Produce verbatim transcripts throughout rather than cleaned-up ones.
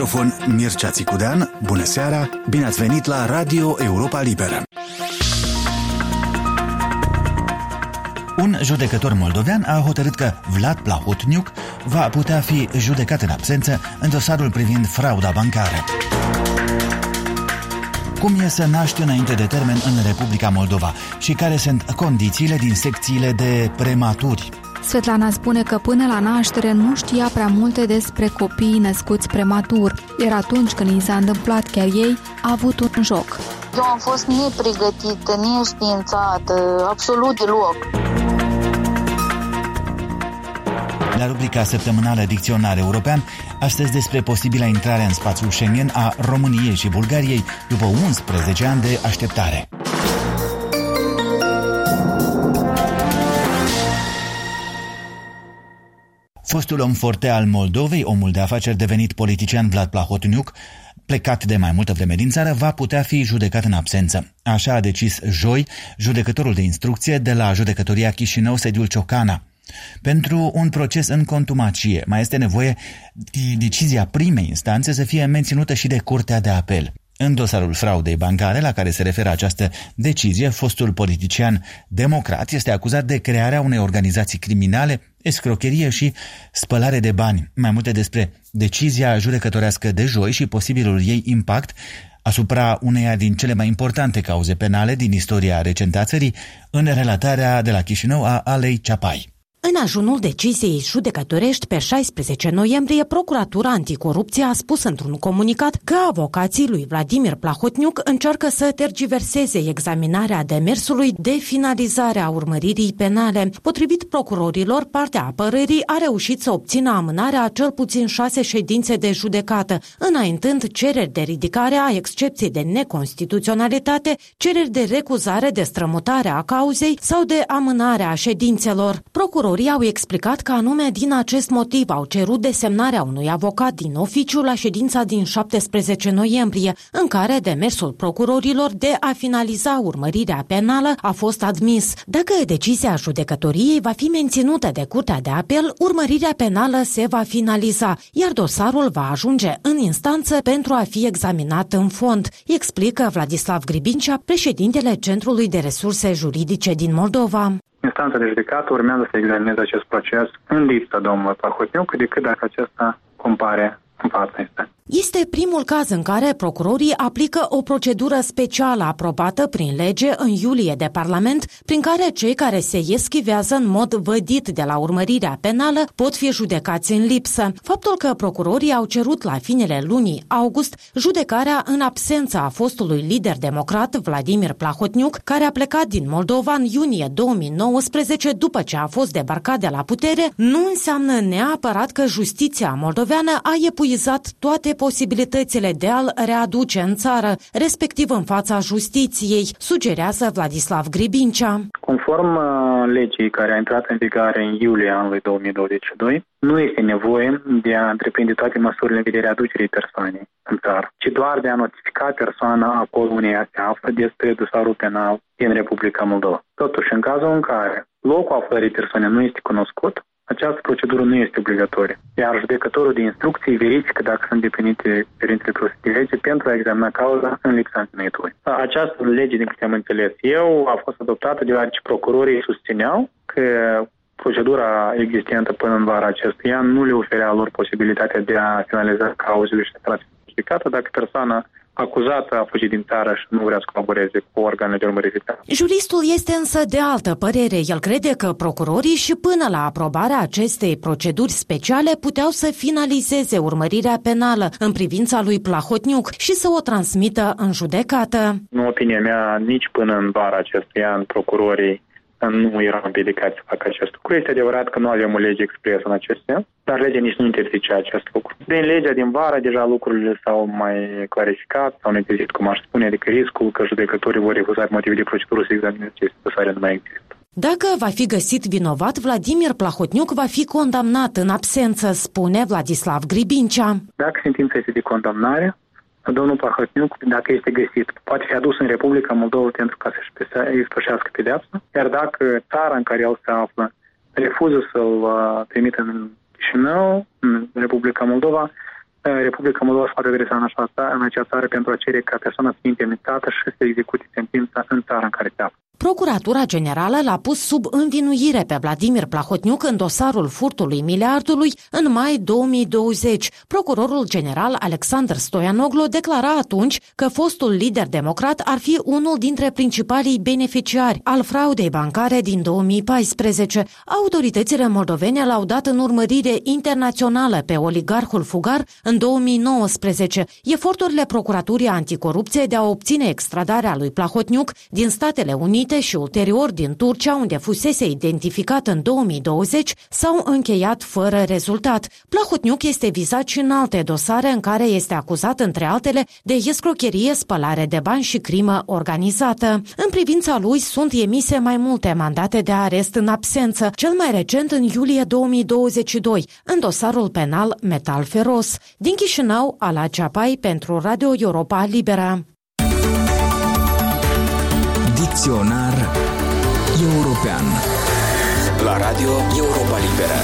microfon Mircea Țicudean. Bună seara, bine ați venit la Radio Europa Liberă. Un judecător moldovean a hotărât că Vlad Plahotniuc va putea fi judecat în absență în dosarul privind frauda bancară. Cum e să naști înainte de termen în Republica Moldova și care sunt condițiile din secțiile de prematuri? Svetlana spune că până la naștere nu știa prea multe despre copiii născuți prematur, iar atunci când i s-a întâmplat chiar ei, a avut un șoc. Eu am fost nepregătită, neștiințată, absolut deloc. La rubrica săptămânală Dicționar European, astăzi despre posibila intrare în spațiul Schengen a României și Bulgariei după unsprezece ani de așteptare. Fostul om forte al Moldovei, omul de afaceri devenit politician Vlad Plahotniuc, plecat de mai multă vreme din țară, va putea fi judecat în absență. Așa a decis joi judecătorul de instrucție de la Judecătoria Chișinău, sediul Ciocana. Pentru un proces în contumacie mai este nevoie de decizia primei instanțe să fie menținută și de Curtea de Apel. În dosarul fraudei bancare la care se referă această decizie, fostul politician democrat este acuzat de crearea unei organizații criminale, escrocherie și spălare de bani. Mai multe despre decizia judecătorească de joi și posibilul ei impact asupra uneia din cele mai importante cauze penale din istoria recentă a țării, în relatarea de la Chișinău a Alei Ceapai. În ajunul deciziei judecătorești pe șaisprezece noiembrie, Procuratura Anticorupție a spus într-un comunicat că avocații lui Vladimir Plahotniuc încearcă să tergiverseze examinarea demersului de finalizare a urmăririi penale. Potrivit procurorilor, partea apărării a reușit să obțină amânarea a cel puțin șase ședințe de judecată, înaintând cereri de ridicare a excepției de neconstituționalitate, cereri de recuzare de strămutare a cauzei sau de amânare a ședințelor. Procurorii au explicat că anume din acest motiv au cerut desemnarea unui avocat din oficiu la ședința din șaptesprezece noiembrie, în care demersul procurorilor de a finaliza urmărirea penală a fost admis. Dacă decizia judecătoriei va fi menținută de Curtea de Apel, urmărirea penală se va finaliza, iar dosarul va ajunge în instanță pentru a fi examinat în fond, explică Vladislav Gribincea, președintele Centrului de Resurse Juridice din Moldova. Instanța de judecată urmează să examineze acest proces în lipsa domnului Plahotniuc, decât dacă acesta compare în fața instanței. Este primul caz în care procurorii aplică o procedură specială aprobată prin lege în iulie de Parlament, prin care cei care se eschivează în mod vădit de la urmărirea penală pot fi judecați în lipsă. Faptul că procurorii au cerut la finele lunii august judecarea în absența a fostului lider democrat Vladimir Plahotniuc, care a plecat din Moldova în iunie două mii nouăsprezece după ce a fost debarcat de la putere, nu înseamnă neapărat că justiția moldoveană a epuizat toate posibilitățile de a-l readuce în țară, respectiv în fața justiției, sugerează Vladislav Gribincea. Conform uh, legii care a intrat în vigoare în iulie anului două mii douăzeci și doi, nu este nevoie de a întreprinde toate măsurile de readucere persoanei în țară, ci doar de a notifica persoana acolo unde ea se află despre dosarul penal din Republica Moldova. Totuși, în cazul în care locul aflării persoanei nu este cunoscut, această procedură nu este obligatorie, iar judecătorul de instrucții verifică dacă sunt îndeplinite cerințele propuse de lege pentru a examina cauza în lipsa întemeiului. Această lege, din câte am înțeles eu, a fost adoptată deoarece procurorii susțineau că procedura existentă până în vara acestui an nu le oferea lor posibilitatea de a finaliza cauzele și să judecată dacă persoana acuzată a fugit din țară și nu vrea să colaboreze cu organele de urmărire. Juristul este însă de altă părere. El crede că procurorii și până la aprobarea acestei proceduri speciale puteau să finalizeze urmărirea penală în privința lui Plahotniuc și să o transmită în judecată. În opinia mea, nici până în vara acestui an procurorii nu erau împiedicați să facă acest lucru. Este adevărat că nu avem o lege expresă în acest sens, dar legea nici nu interzice acest lucru. Din legea din vară, deja lucrurile s-au mai clarificat, s-au neglijit, cum aș spune, adică riscul că judecătorii vor refuza motive de procedură să examineze aceste dosare nu mai există. Dacă va fi găsit vinovat, Vladimir Plahotniuc va fi condamnat în absență, spune Vladislav Gribincea. Dacă sentința este de condamnare, domnul Plahotniuc, dacă este găsit, poate fi adus în Republica Moldova pentru ca să-și ispășească pedeapsa, iar dacă țara în care el se află refuză să-l trimită în Chișinău, în Republica Moldova, Republica Moldova se poate adresa în, așa, în acea țară pentru a cere ca persoana să fie indemnitată și să execute sentința în țara în care se află. Procuratura Generală l-a pus sub învinuire pe Vladimir Plahotniuc în dosarul furtului miliardului în mai două mii douăzeci. Procurorul general Alexander Stoianoglu declara atunci că fostul lider democrat ar fi unul dintre principalii beneficiari al fraudei bancare din două mii paisprezece. Autoritățile moldovene l-au dat în urmărire internațională pe oligarhul fugar în două mii nouăsprezece. Eforturile Procuraturii Anticorupție de a obține extradarea lui Plahotniuc din Statele Unite și ulterior din Turcia, unde fusese identificat în două mii douăzeci, s-au încheiat fără rezultat. Plahotniuc este vizat și în alte dosare în care este acuzat, între altele, de escrocherie, spălare de bani și crimă organizată. În privința lui sunt emise mai multe mandate de arest în absență, cel mai recent în iulie două mii douăzeci și doi, în dosarul penal Metal Feros. Din Chișinău, Ala Ceapai pentru Radio Europa Liberă. Dicționar european la Radio Europa Liberă.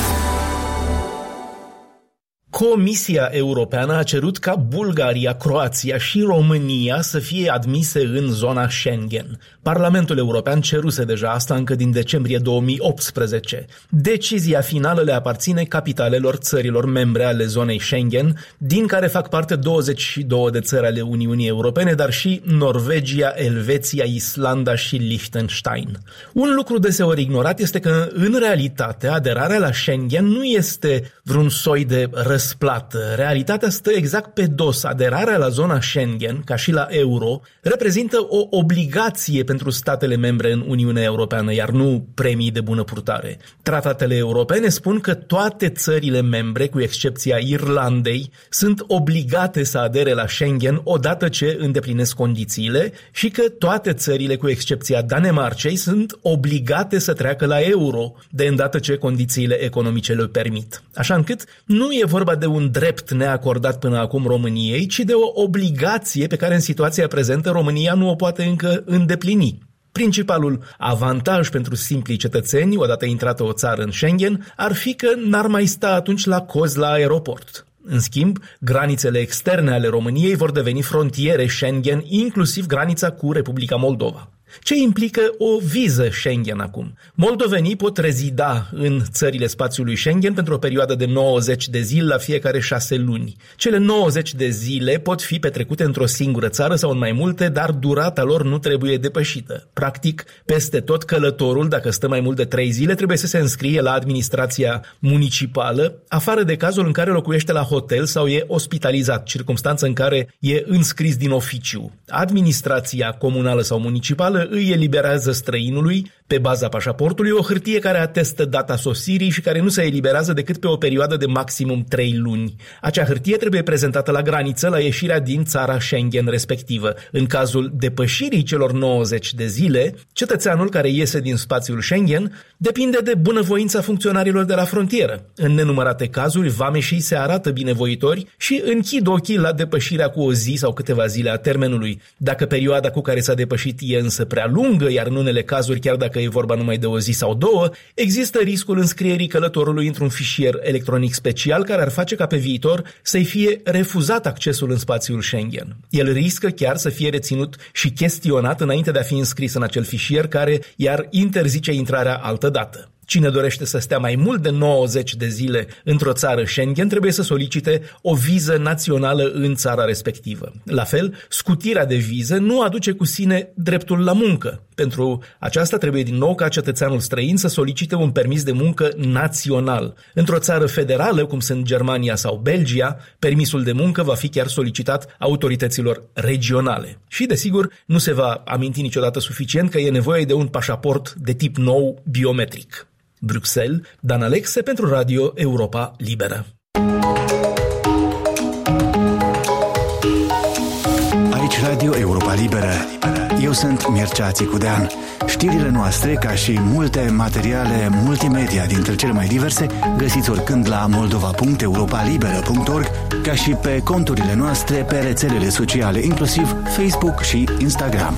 Comisia Europeană a cerut ca Bulgaria, Croația și România să fie admise în zona Schengen. Parlamentul European ceruse deja asta încă din decembrie două mii optsprezece. Decizia finală le aparține capitalelor țărilor membre ale zonei Schengen, din care fac parte douăzeci și două de țări ale Uniunii Europene, dar și Norvegia, Elveția, Islanda și Liechtenstein. Un lucru deseori ignorat este că, în realitate, aderarea la Schengen nu este vreun soi de răsplată. Realitatea stă exact pe dos. Aderarea la zona Schengen, ca și la euro, reprezintă o obligație pentru statele membre în Uniunea Europeană, iar nu premii de bună purtare. Tratatele europene spun că toate țările membre, cu excepția Irlandei, sunt obligate să adere la Schengen odată ce îndeplinesc condițiile și că toate țările, cu excepția Danemarcei, sunt obligate să treacă la euro de îndată ce condițiile economice le permit. Așa încât nu e vorba de un drept neacordat până acum României, ci de o obligație pe care în situația prezentă România nu o poate încă îndeplini. Principalul avantaj pentru simplii cetățeni, odată intrată o țară în Schengen, ar fi că n-ar mai sta atunci la cozi la aeroport. În schimb, granițele externe ale României vor deveni frontiere Schengen, inclusiv granița cu Republica Moldova. Ce implică o viză Schengen acum? Moldovenii pot rezida în țările spațiului Schengen pentru o perioadă de nouăzeci de zile la fiecare șase luni. Cele nouăzeci de zile pot fi petrecute într-o singură țară sau în mai multe, dar durata lor nu trebuie depășită. Practic, peste tot călătorul, dacă stă mai mult de trei zile, trebuie să se înscrie la administrația municipală, afară de cazul în care locuiește la hotel sau e ospitalizat, circumstanță în care e înscris din oficiu. Administrația comunală sau municipală îi eliberează străinului, pe baza pașaportului, o hârtie care atestă data sosirii și care nu se eliberează decât pe o perioadă de maximum trei luni. Acea hârtie trebuie prezentată la graniță la ieșirea din țara Schengen respectivă. În cazul depășirii celor nouăzeci de zile, cetățeanul care iese din spațiul Schengen depinde de bunăvoința funcționarilor de la frontieră. În nenumărate cazuri, vameșii se arată binevoitori și închid ochii la depășirea cu o zi sau câteva zile a termenului. Dacă perioada cu care s-a depășit e însă prea lungă, iar în unele cazuri, chiar dacă e vorba numai de o zi sau două, există riscul înscrierii călătorului într-un fișier electronic special care ar face ca pe viitor să-i fie refuzat accesul în spațiul Schengen. El riscă chiar să fie reținut și chestionat înainte de a fi înscris în acel fișier care i-ar interzice intrarea altădată. Cine dorește să stea mai mult de nouăzeci de zile într-o țară Schengen trebuie să solicite o viză națională în țara respectivă. La fel, scutirea de viză nu aduce cu sine dreptul la muncă. Pentru aceasta trebuie din nou ca cetățeanul străin să solicite un permis de muncă național. Într-o țară federală, cum sunt Germania sau Belgia, permisul de muncă va fi chiar solicitat autorităților regionale. Și, desigur, nu se va aminti niciodată suficient că e nevoie de un pașaport de tip nou biometric. Bruxelles, Dan Alexe pentru Radio Europa Liberă. Aici Radio Europa Liberă. Eu sunt Mircea Țicudean. Știrile noastre, ca și multe materiale multimedia dintre cele mai diverse, găsiți oricând la moldova punct europa liberă punct org, ca și pe conturile noastre pe rețelele sociale, inclusiv Facebook și Instagram.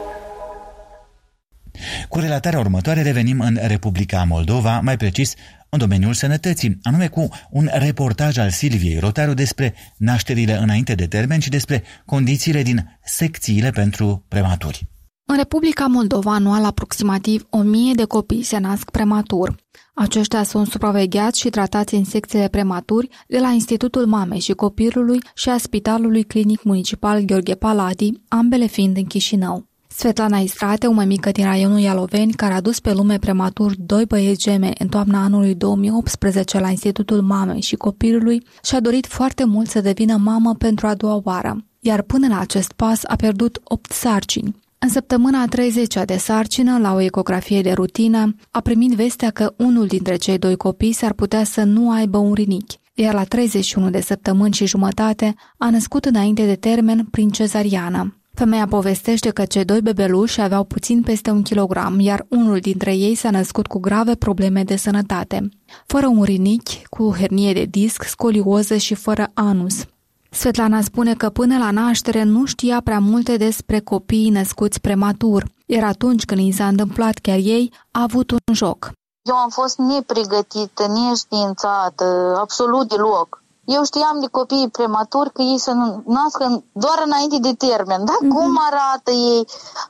Cu relatarea următoare revenim în Republica Moldova, mai precis în domeniul sănătății, anume cu un reportaj al Silviei Rotariu despre nașterile înainte de termen și despre condițiile din secțiile pentru prematuri. În Republica Moldova anual aproximativ o mie de copii se nasc prematur. Aceștia sunt supravegheați și tratați în secțiile prematuri de la Institutul Mamei și Copilului și a Spitalului Clinic Municipal Gheorghe Paladi, ambele fiind în Chișinău. Svetlana Istrate, o mămică din raionul Ialoveni, care a dus pe lume prematur doi băieți gemeni în toamna anului două mii optsprezece la Institutul Mamei și Copilului, și-a dorit foarte mult să devină mamă pentru a doua oară, iar până la acest pas a pierdut opt sarcini. În săptămâna a treizecea de sarcină, la o ecografie de rutină, a primit vestea că unul dintre cei doi copii s-ar putea să nu aibă un rinichi, iar la treizeci și unu de săptămâni și jumătate a născut înainte de termen prin cezariană. Femeia povestește că cei doi bebeluși aveau puțin peste un kilogram, iar unul dintre ei s-a născut cu grave probleme de sănătate, fără un rinichi, cu hernie de disc, scolioză și fără anus. Svetlana spune că până la naștere nu știa prea multe despre copiii născuți prematur, iar atunci când i s-a întâmplat chiar ei, a avut un șoc. Eu am fost nepregătită, neștiințată, absolut deloc. Eu știam de copiii prematuri că ei se nască doar înainte de termen, da? Mm-hmm. Cum arată ei,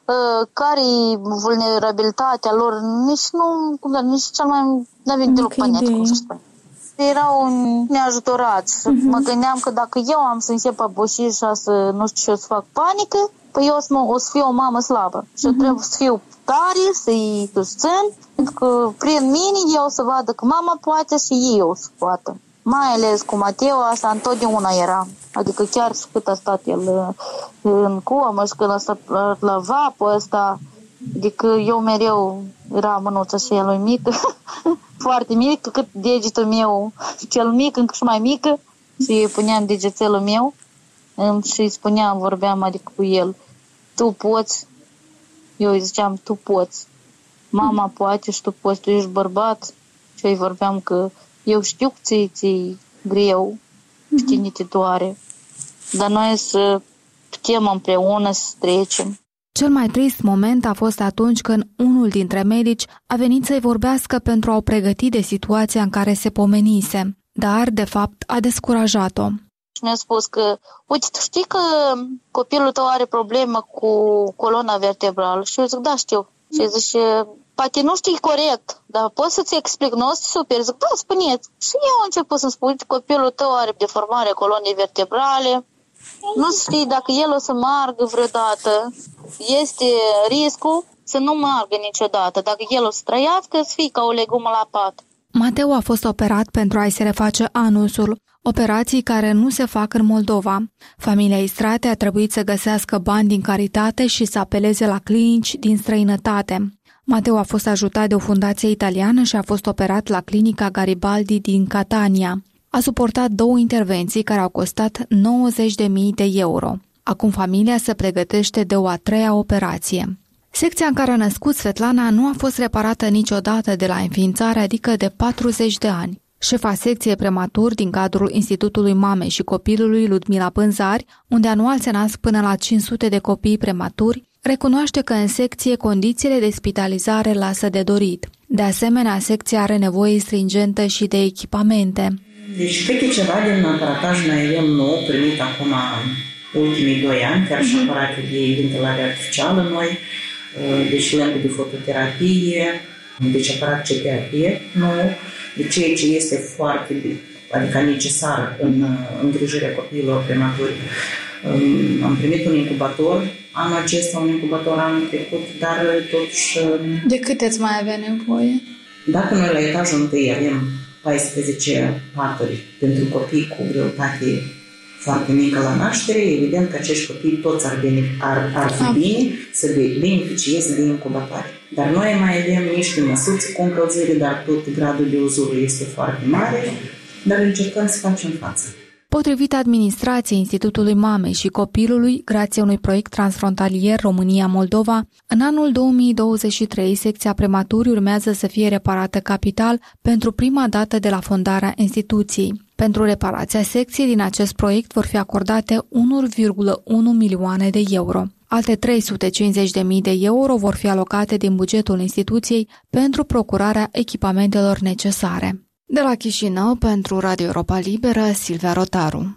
care e vulnerabilitatea lor, nici nu, nici cel mai, nu avem deloc pănet, cum să spun. Erau neajutorați. Uh-huh. Mă gândeam că dacă eu am să încep aboși și să nu știu ce o să fac panică, păi eu o să, mă, o să fiu o mamă slabă. Și uh-huh. trebuie să fiu tare, să-i susțin, pentru că prin mine eu o să vadă că mama poate și ei o să poată. Mai ales cu Mateo, asta întotdeauna era. Adică chiar și cât a stat el în comă și când a stat la vapă ăsta, adică eu mereu era mânuța și el mică, foarte mică, cât degetul meu, cel mic, încă și mai mică, și îi puneam degețelul meu și îi spuneam, vorbeam adică cu el, tu poți, eu îi ziceam, tu poți, mama poate și tu poți, tu ești bărbat, și îi vorbeam că eu știu că ți-i, ți-i greu, știi, ne te doare, dar noi să putem împreună să trecem. Cel mai trist moment a fost atunci când unul dintre medici a venit să-i vorbească pentru a o pregăti de situația în care se pomenise, dar, de fapt, a descurajat-o. Și mi-a spus că, uite, tu știi că copilul tău are problemă cu coloana vertebrală? Și eu zic, da, știu. Și zice, poate nu știi corect, dar pot să-ți explic, nu o să super. Zic, da, spuneți. Și eu am început să-mi spun, uite, copilul tău are deformare colonei vertebrale, nu știi dacă el o să meargă vreodată, este riscul să nu meargă niciodată. Dacă el o să trăiască, să fie ca o legumă la pat. Mateo a fost operat pentru a-i se reface anusul, operații care nu se fac în Moldova. Familia Istrate a trebuit să găsească bani din caritate și să apeleze la clinici din străinătate. Mateo a fost ajutat de o fundație italiană și a fost operat la clinica Garibaldi din Catania. A suportat două intervenții care au costat nouăzeci de mii de euro. Acum familia se pregătește de o a treia operație. Secția în care a născut Svetlana nu a fost reparată niciodată de la înființare, adică de patruzeci de ani. Șefa secției prematur din cadrul Institutului Mamei și Copilului, Ludmila Pânzari, unde anual se nasc până la cinci sute de copii prematuri, recunoaște că în secție condițiile de spitalizare lasă de dorit. De asemenea, secția are nevoie stringentă și de echipamente. Deci câte ceva din aparataj noi avem nou, primit acum ultimii doi ani, chiar și aparate de ventilare artificială noi, deci lente de fototerapie, deci aparat C P A P nou, de ceea ce este foarte, adică necesar în îngrijirea copiilor prematuri. Am primit un incubator, anul acesta un incubator anul trecut, dar totuși... De câte îți mai avea nevoie? Dacă noi la etajul întâi avem paisprezece paturi pentru copii cu greutate foarte mică la naștere, evident că acești copii toți ar, bine, ar, ar fi bine să beneficieze de incubatoare. Dar noi mai avem niște măsuțe cu încălzire, dar tot gradul de uzură este foarte mare, dar încercăm să facem față. Potrivit administrației Institutului Mamei și Copilului, grație unui proiect transfrontalier România-Moldova, în anul două mii douăzeci și trei, secția prematurii urmează să fie reparată capital pentru prima dată de la fondarea instituției. Pentru reparația secției din acest proiect vor fi acordate unu virgulă unu milioane de euro. Alte trei sute cincizeci de mii de euro vor fi alocate din bugetul instituției pentru procurarea echipamentelor necesare. De la Chișinău, pentru Radio Europa Liberă, Silvia Rotaru.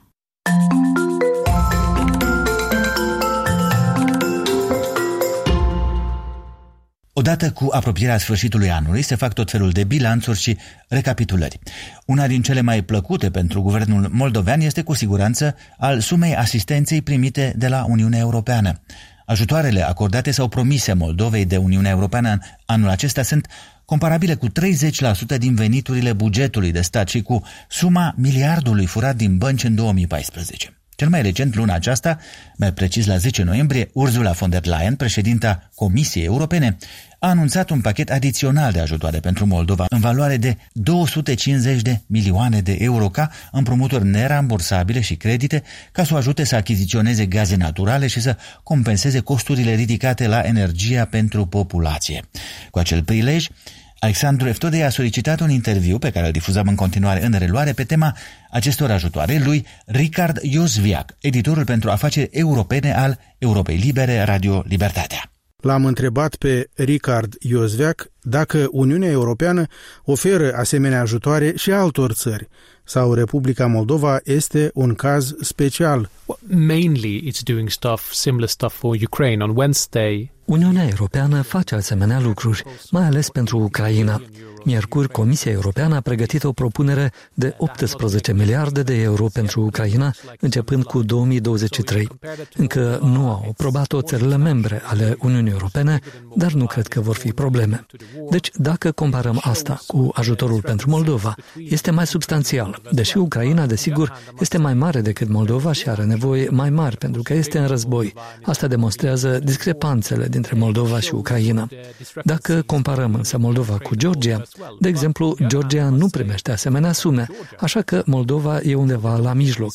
Odată cu apropierea sfârșitului anului se fac tot felul de bilanțuri și recapitulări. Una din cele mai plăcute pentru guvernul moldovean este cu siguranță al sumei asistenței primite de la Uniunea Europeană. Ajutoarele acordate sau promise Moldovei de Uniunea Europeană în anul acesta sunt comparabile cu treizeci la sută din veniturile bugetului de stat și cu suma miliardului furat din bănci în două mii paisprezece. Cel mai recent, luna aceasta, mai precis la zece noiembrie, Ursula von der Leyen, președinta Comisiei Europene, a anunțat un pachet adițional de ajutoare pentru Moldova în valoare de două sute cincizeci de milioane de euro ca împrumuturi nerambursabile și credite ca să o ajute să achiziționeze gaze naturale și să compenseze costurile ridicate la energia pentru populație. Cu acel prilej, Alexandru Eftodei a solicitat un interviu pe care îl difuzăm în continuare în reluare pe tema acestor ajutoare lui Richard Iosviac, editorul pentru afaceri europene al Europei Libere, Radio Libertatea. L-am întrebat pe Richard Iosviac dacă Uniunea Europeană oferă asemenea ajutoare și altor țări sau Republica Moldova este un caz special. Mainly it's doing stuff, similar stuff for Ukraine. On Wednesday, Uniunea Europeană face asemenea lucruri, mai ales pentru Ucraina. Miercuri, Comisia Europeană a pregătit o propunere de optsprezece miliarde de euro pentru Ucraina, începând cu două mii douăzeci și trei. Încă nu au aprobat-o țările membre ale Uniunii Europene, dar nu cred că vor fi probleme. Deci, dacă comparăm asta cu ajutorul pentru Moldova, este mai substanțial, deși Ucraina, desigur, este mai mare decât Moldova și are nevoie mai mari pentru că este în război. Asta demonstrează discrepanțele dintre Moldova și Ucraina. Dacă comparăm însă Moldova cu Georgia, de exemplu, Georgia nu primește asemenea sume, așa că Moldova e undeva la mijloc.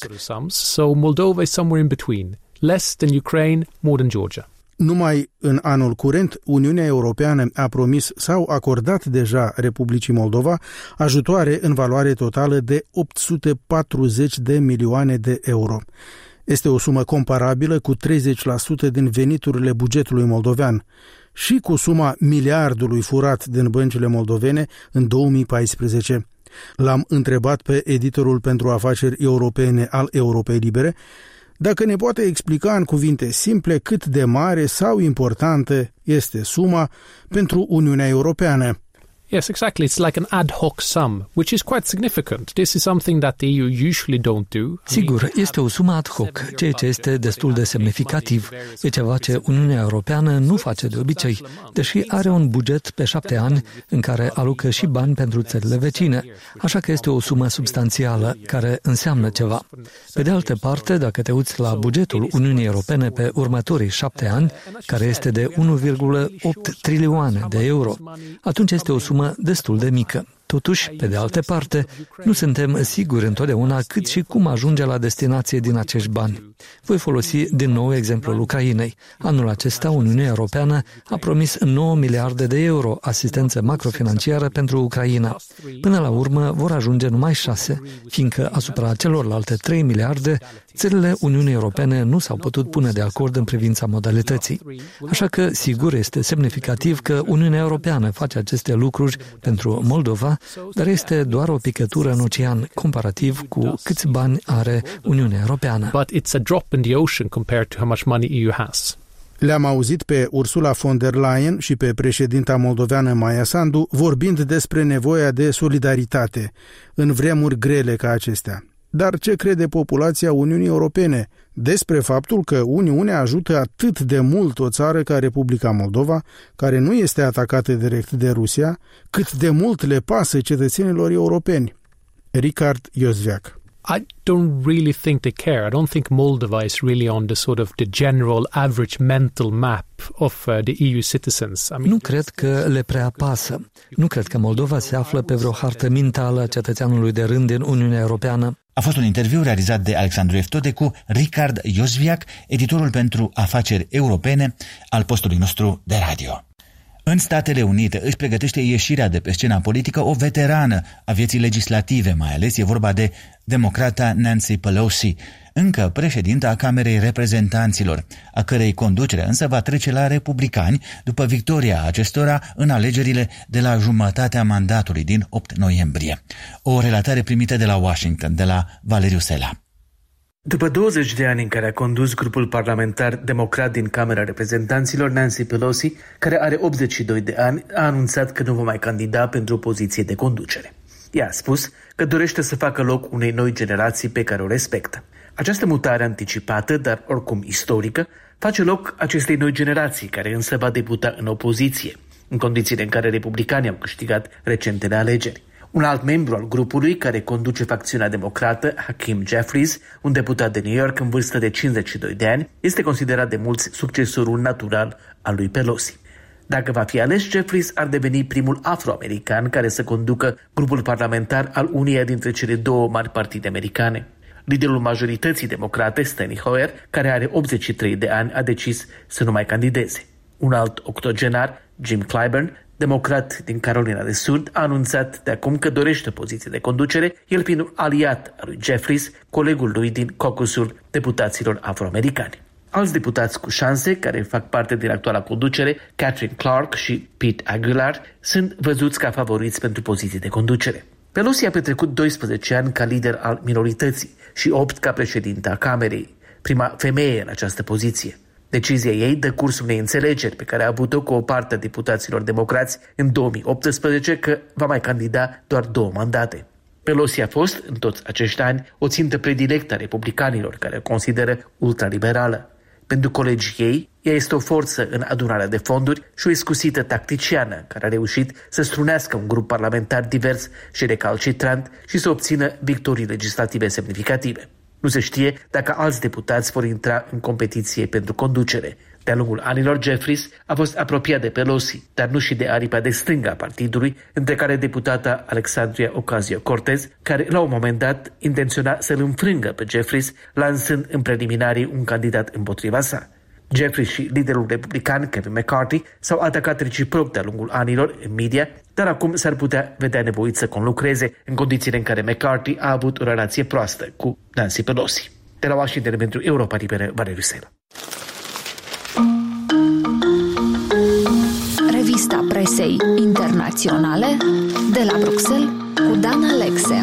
So Moldova is somewhere in between, less than Ukraine, more than Georgia. Numai în anul curent, Uniunea Europeană a promis sau acordat deja Republicii Moldova ajutoare în valoare totală de opt sute patruzeci de milioane de euro. Este o sumă comparabilă cu treizeci la sută din veniturile bugetului moldovean și cu suma miliardului furat din băncile moldovene în două mii paisprezece. L-am întrebat pe editorul pentru afaceri europene al Europei Libere dacă ne poate explica în cuvinte simple cât de mare sau importantă este suma pentru Uniunea Europeană. Yes, exactly. It's like an ad hoc sum, which is quite significant. This is something that the E U usually don't do. Sigur, este o sumă ad hoc, ceea ce este destul de semnificativ. E ceva ce Uniunea Europeană nu face de obicei, deși are un buget pe șapte ani în care alocă și bani pentru țările vecine, așa că este o sumă substanțială care înseamnă ceva. Pe de altă parte, dacă te uiți la bugetul Uniunii Europene pe următorii șapte ani, care este de unu virgulă opt trilioane de euro, atunci este o sumă destul de mică. Totuși, pe de altă parte, nu suntem siguri întotdeauna cât și cum ajunge la destinație din acești bani. Voi folosi din nou exemplul Ucrainei. Anul acesta, Uniunea Europeană a promis nouă miliarde de euro asistență macrofinanciară pentru Ucraina. Până la urmă vor ajunge numai șase, fiindcă asupra celorlalte trei miliarde, țările Uniunii Europene nu s-au putut pune de acord în privința modalității. Așa că, sigur, este semnificativ că Uniunea Europeană face aceste lucruri pentru Moldova, dar este doar o picătură în ocean comparativ cu câți bani are Uniunea Europeană. But it's a drop in the ocean compared to how much money E U has. Le-am auzit pe Ursula von der Leyen și pe președinta moldoveană Maia Sandu vorbind despre nevoia de solidaritate în vremuri grele ca acestea. Dar ce crede populația Uniunii Europene despre faptul că Uniunea ajută atât de mult o țară ca Republica Moldova, care nu este atacată direct de Rusia, cât de mult le pasă cetățenilor europeni? Richard Iosviac. I don't really think they care. I don't think Moldova is really on the sort of the general average mental map of uh, the E U citizens. I mean, nu cred că le prea pasă. Nu cred că Moldova se află pe vreo hartă mentală a cetățeanului de rând din Uniunea Europeană. A fost un interviu realizat de Alexandru Eftode cu Richard Iosviac, editorul pentru afaceri europene al postului nostru de radio. În Statele Unite își pregătește ieșirea de pe scena politică o veterană a vieții legislative, mai ales e vorba de democrata Nancy Pelosi. încă președintă a Camerei Reprezentanților, a cărei conducere însă va trece la republicani după victoria acestora în alegerile de la jumătatea mandatului din opt noiembrie. O relatare primită de la Washington, de la Valeriu Sela. După douăzeci de ani în care a condus grupul parlamentar democrat din Camera Reprezentanților, Nancy Pelosi, care are optzeci și doi de ani, a anunțat că nu va mai candida pentru o poziție de conducere. Ea a spus că dorește să facă loc unei noi generații pe care o respectă. Această mutare anticipată, dar oricum istorică, face loc acestei noi generații, care însă va debuta în opoziție, în condițiile în care republicanii au câștigat recentele alegeri. Un alt membru al grupului, care conduce facțiunea democrată, Hakeem Jeffries, un deputat de New York în vârstă de cincizeci și doi de ani, este considerat de mulți succesorul natural al lui Pelosi. Dacă va fi ales, Jeffries ar deveni primul afroamerican care să conducă grupul parlamentar al uneia dintre cele două mari partide americane. Liderul majorității democrate, Steny Hoyer, care are optzeci și trei de ani, a decis să nu mai candideze. Un alt octogenar, Jim Clyburn, democrat din Carolina de Sud, a anunțat de acum că dorește poziție de conducere, el fiind un aliat al lui Jeffries, colegul lui din caucusul deputaților afroamericani. Alți deputați cu șanse, care fac parte din actuala conducere, Catherine Clark și Pete Aguilar, sunt văzuți ca favoriți pentru poziții de conducere. Pelosi a petrecut doisprezece ani ca lider al minorității și opt ca președinte a Camerei, prima femeie în această poziție. Decizia ei dă curs unei înțelegeri pe care a avut-o cu o parte a deputaților democrați în două mii optsprezece că va mai candida doar două mandate. Pelosi a fost, în toți acești ani, o țintă predilectă a republicanilor, care o consideră ultraliberală. Pentru colegii ei, ea este o forță în adunarea de fonduri și o iscusită tacticiană care a reușit să strunească un grup parlamentar divers și recalcitrant și să obțină victorii legislative semnificative. Nu se știe dacă alți deputați vor intra în competiție pentru conducere. De-a lungul anilor, Jeffries a fost apropiat de Pelosi, dar nu și de aripa de stânga a partidului, între care deputata Alexandria Ocasio-Cortez, care la un moment dat intenționa să-l înfrângă pe Jeffries, lansând în preliminarii un candidat împotriva sa. Jeffries și liderul republican Kevin McCarthy s-au atacat reciproc de-a lungul anilor în media, dar acum s-ar putea vedea nevoit să conlucreze în condițiile în care McCarthy a avut o relație proastă cu Nancy Pelosi. De la Washington pentru Europa Liberă, Valeriu Sela. Revista presei internaționale de la Bruxelles cu Dan Alexe.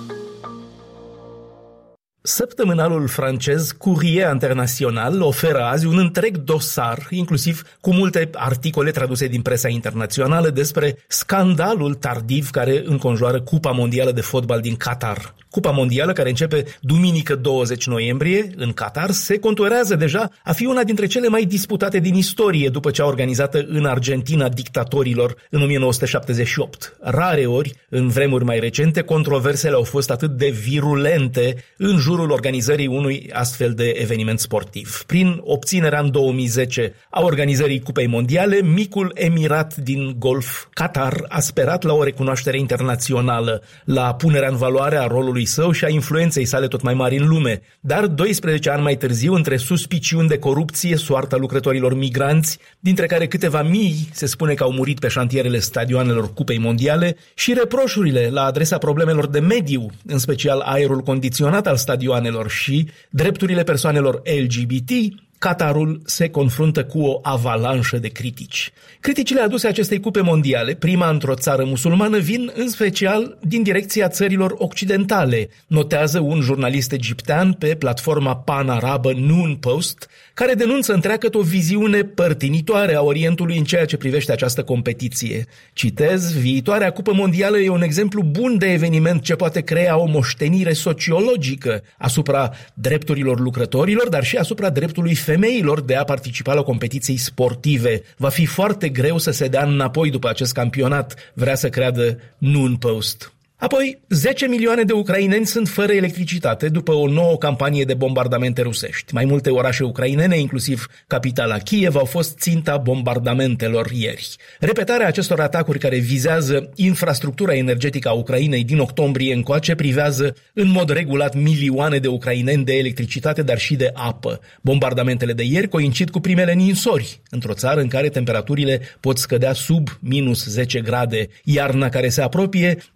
Săptămânalul francez Courrier International oferă azi un întreg dosar, inclusiv cu multe articole traduse din presa internațională despre scandalul tardiv care înconjoară Cupa Mondială de Fotbal din Qatar. Cupa Mondială, care începe duminică douăzeci noiembrie în Qatar, se conturează deja a fi una dintre cele mai disputate din istorie după cea organizată în Argentina dictatorilor în o mie nouă sute șaptezeci și opt. Rare ori, în vremuri mai recente, controversele au fost atât de virulente în jurul organizării unui astfel de eveniment sportiv. Prin obținerea în două mii zece a organizării Cupei Mondiale, micul emirat din Golf, Qatar, a sperat la o recunoaștere internațională, la punerea în valoare a rolului său și a influenței sale tot mai mari în lume. Dar doisprezece ani mai târziu, între suspiciuni de corupție, soarta lucrătorilor migranți, dintre care câteva mii se spune că au murit pe șantierele stadioanelor Cupei Mondiale, și reproșurile la adresa problemelor de mediu, în special aerul condiționat al stadioanelor și drepturile persoanelor L G B T, Qatarul se confruntă cu o avalanșă de critici. Criticile aduse acestei cupe mondiale, prima într-o țară musulmană, vin în special din direcția țărilor occidentale, notează un jurnalist egiptean pe platforma pan-arabă Noon Post, care denunță întreagăt o viziune părtinitoare a Orientului în ceea ce privește această competiție. Citez: viitoarea cupă mondială e un exemplu bun de eveniment ce poate crea o moștenire sociologică asupra drepturilor lucrătorilor, dar și asupra dreptului femeilor de a participa la competiții sportive. Va fi foarte greu să se dea înapoi după acest campionat, vrea să creadă Noon Post. Apoi, zece milioane de ucraineni sunt fără electricitate după o nouă campanie de bombardamente rusești. Mai multe orașe ucrainene, inclusiv capitala Kiev, au fost ținta bombardamentelor ieri. Repetarea acestor atacuri care vizează infrastructura energetică a Ucrainei din octombrie încoace privează în mod regulat milioane de ucraineni de electricitate, dar și de apă. Bombardamentele de ieri coincid cu primele ninsori, într-o țară în care temperaturile pot scădea sub minus zece grade. Iarna care se apropie nu va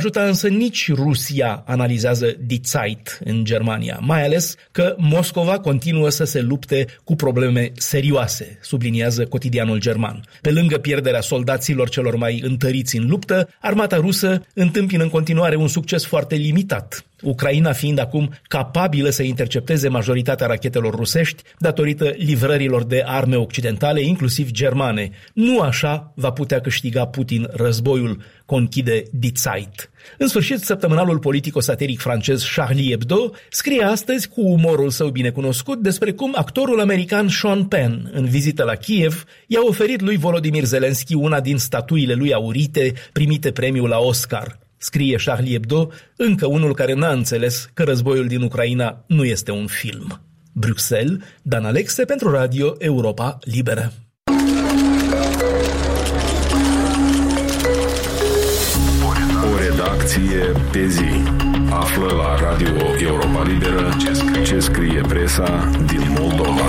ajuta însă nici Rusia, analizează Die Zeit în Germania, mai ales că Moscova continuă să se lupte cu probleme serioase, subliniază cotidianul german. Pe lângă pierderea soldaților celor mai întăriți în luptă, armata rusă întâmpină în continuare un succes foarte limitat, Ucraina fiind acum capabilă să intercepteze majoritatea rachetelor rusești datorită livrărilor de arme occidentale, inclusiv germane. Nu așa va putea câștiga Putin războiul, conchide Die Zeit. În sfârșit, săptămânalul politico-satiric francez Charlie Hebdo scrie astăzi cu umorul său binecunoscut despre cum actorul american Sean Penn, în vizită la Kiev, i-a oferit lui Volodymyr Zelensky una din statuile lui aurite primite premiul la Oscar. Scrie Charlie Hebdo, încă unul care n-a înțeles că războiul din Ucraina nu este un film. Bruxelles, Dan Alexe pentru Radio Europa Liberă. O redacție pe zi. Află la Radio Europa Liberă ce scrie presa din Moldova.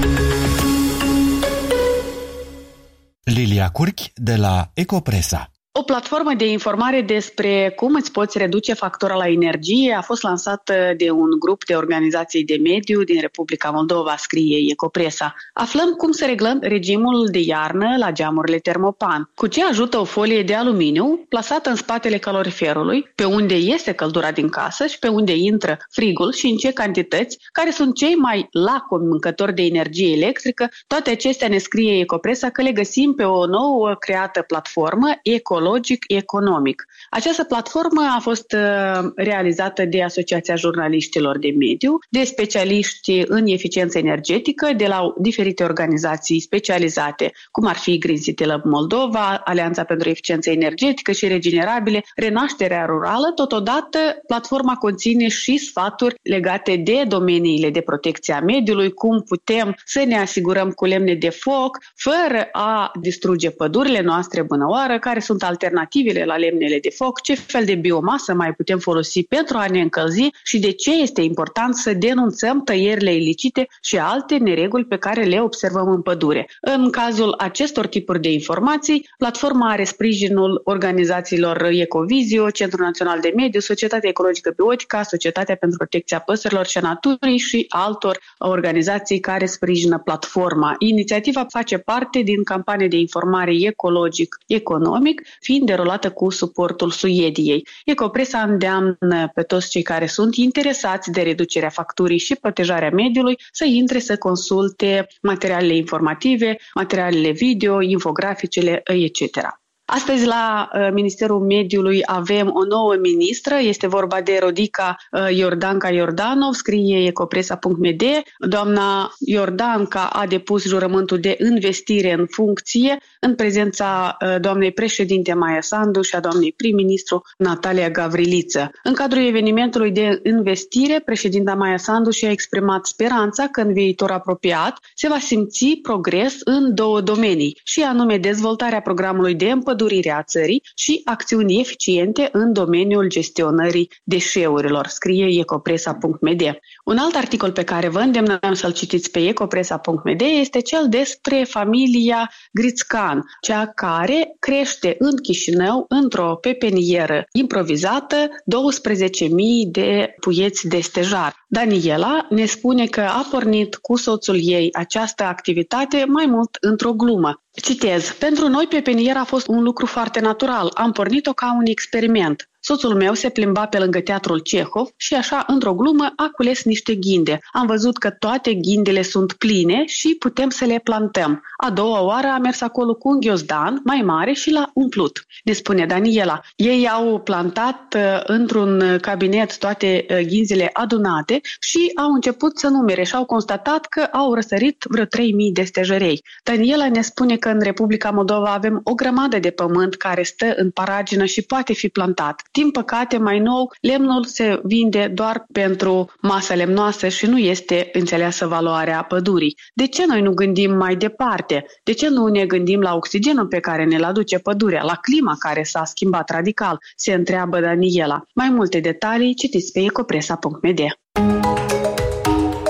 Lilia Curchi de la Ecopresa. O platformă de informare despre cum îți poți reduce factura la energie a fost lansată de un grup de organizații de mediu din Republica Moldova, scrie Ecopresa. Aflăm cum să reglăm regimul de iarnă la geamurile termopan, cu ce ajută o folie de aluminiu plasată în spatele caloriferului, pe unde iese căldura din casă și pe unde intră frigul și în ce cantități, care sunt cei mai lacomi mâncători de energie electrică. Toate acestea ne scrie Ecopresa că le găsim pe o nouă creată platformă Eco Ecologic Economic. Această platformă a fost realizată de Asociația Jurnaliștilor de Mediu, de specialiști în eficiență energetică, de la diferite organizații specializate, cum ar fi Green City Lab Moldova, Alianța pentru Eficiență Energetică și Regenerabile, Renașterea Rurală. Totodată, platforma conține și sfaturi legate de domeniile de protecție a mediului, cum putem să ne asigurăm cu lemne de foc, fără a distruge pădurile noastre bunăoară, care sunt alternativele la lemnele de foc, ce fel de biomasă mai putem folosi pentru a ne încălzi și de ce este important să denunțăm tăierile ilicite și alte nereguli pe care le observăm în pădure. În cazul acestor tipuri de informații, platforma are sprijinul organizațiilor Ecovizio, Centrul Național de Mediu, Societatea Ecologică Biotica, Societatea pentru Protecția Păsărilor și a Naturii și altor organizații care sprijină platforma. Inițiativa face parte din campania de informare ecologic economic, fiind derulată cu suportul Suediei. Ecopresa îndeamnă pe toți cei care sunt interesați de reducerea facturii și protejarea mediului să intre să consulte materialele informative, materialele video, infograficele, et cetera. Astăzi la uh, Ministerul Mediului avem o nouă ministră, este vorba de Rodica uh, Iordanca Iordanov, scrie ecopresa punct m d. Doamna Iordanca a depus jurământul de investire în funcție în prezența uh, doamnei președinte Maia Sandu și a doamnei prim-ministru Natalia Gavriliță. În cadrul evenimentului de investire, președinta Maia Sandu și-a exprimat speranța că în viitor apropiat se va simți progres în două domenii, și anume dezvoltarea programului de împădurire a țării și acțiuni eficiente în domeniul gestionării deșeurilor, scrie ecopresa punct m d. Un alt articol pe care vă îndemnăm să-l citiți pe ecopresa punct m d este cel despre familia Grițcan, cea care crește în Chișinău, într-o pepenieră improvizată, douăsprezece mii de puieți de stejar. Daniela ne spune că a pornit cu soțul ei această activitate mai mult într-o glumă. Citez: pentru noi pepeniera a fost un lucru foarte natural. Am pornit-o ca un experiment. Soțul meu se plimba pe lângă teatrul Cehov și așa, într-o glumă, a cules niște ghinde. Am văzut că toate ghindele sunt pline și putem să le plantăm. A doua oară a mers acolo cu un ghiozdan mai mare și l-a umplut, ne spune Daniela. Ei au plantat uh, într-un cabinet toate uh, ghinzele adunate și au început să numere și au constatat că au răsărit vreo trei mii de stejărei. Daniela ne spune că în Republica Moldova avem o grămadă de pământ care stă în paragină și poate fi plantat. Din păcate, mai nou, lemnul se vinde doar pentru masă lemnoasă și nu este înțeleasă valoarea pădurii. De ce noi nu gândim mai departe? De ce nu ne gândim la oxigenul pe care ne-l aduce pădurea, la clima care s-a schimbat radical? Se întreabă Daniela. Mai multe detalii citiți pe ecopresa punct m d.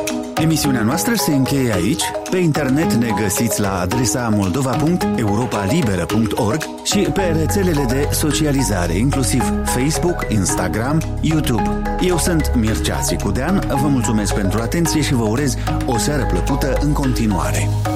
Emisiunea noastră se încheie aici. Pe internet ne găsiți la adresa moldova punct europa liberă punct org și pe rețelele de socializare, inclusiv Facebook, Instagram, YouTube. Eu sunt Mircea Țicudean, vă mulțumesc pentru atenție și vă urez o seară plăcută în continuare.